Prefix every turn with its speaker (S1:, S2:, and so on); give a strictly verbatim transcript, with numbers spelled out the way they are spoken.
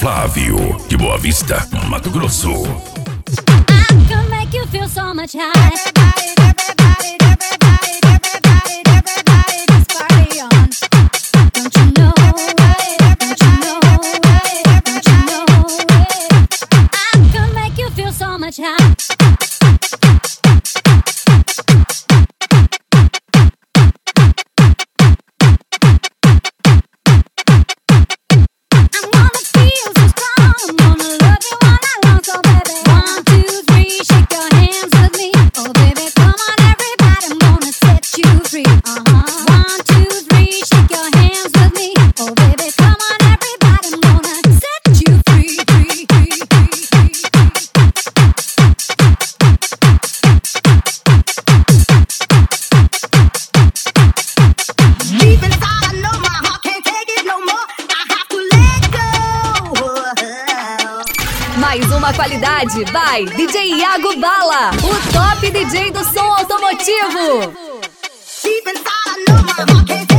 S1: Flávio, de Boa Vista, Mato Grosso.
S2: I can make you feel so much high. Everybody, everybody, everybody, everybody, everybody, just party on. Don't you know it? Don't you know it? Don't you know it? I can make you feel so much high.
S3: Mais uma qualidade, vai D J Iago Bala, o top D J do som automotivo.